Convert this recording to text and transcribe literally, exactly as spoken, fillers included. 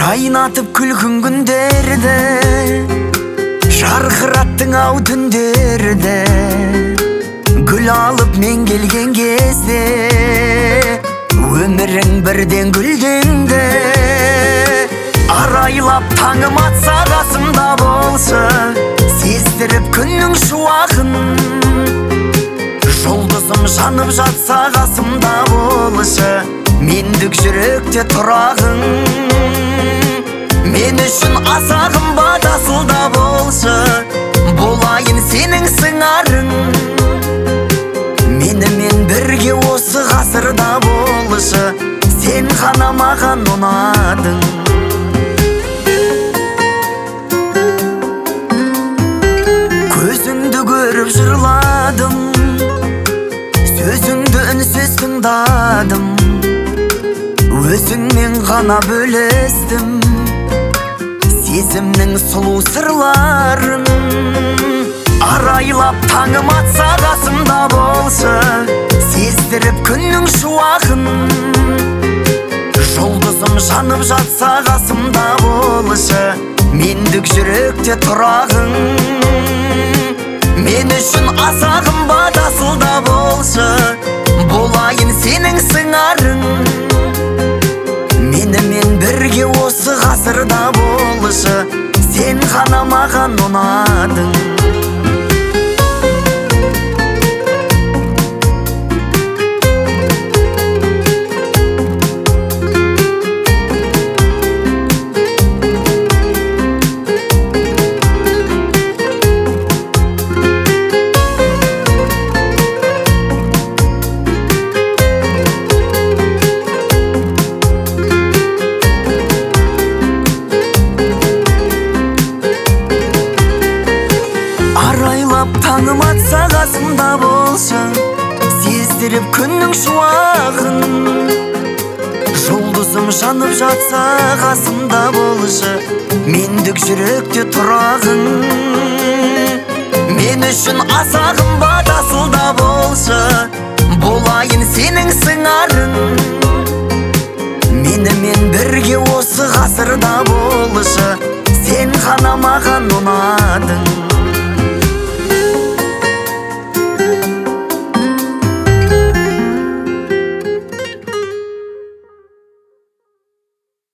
жайнатып күлгін күндерді, жарқыраттың ау түндерді. Гүл алып мен келген кезде, өмірің бірден гүлденді. Арайлап таңым атса қасымда болшы, сездіріп күннің шуағын. Жұлдызым жанып жатса қасымда болшы, мендік жүректе тұрағың. Мен үшін аса қымбат асылда болшы, болайын сенің сыңарың. Менімен бірге осы ғасырда болшы, сен ғана маған ұнадың. Көзіңді көріп жырладым, сөзіңді үнсіз тыңдадым. Өзіңмен ғана бөлістім сезімнің сұлу сырларын. Арайлап таңым атса қасымда болшы, сездіріп күннің шуағын. Жұлдызым жанып жатса қасымда болшы, мендік жүректе тұрағың. Мен үшін аса қымбат асылда болшы, болайын сенің сыңарың. Менімен бірге осы ғасырда болшы, сен ғана маған ұнадың. Таңым атса қасымда болшы, сездіріп күннің шуағын. Жұлдызым жанып жатса қасымда болшы, мендік жүректе тұрағың. Мен үшін аса қымбат асылда болшы, болайын сенің сыңарың. Менімен бір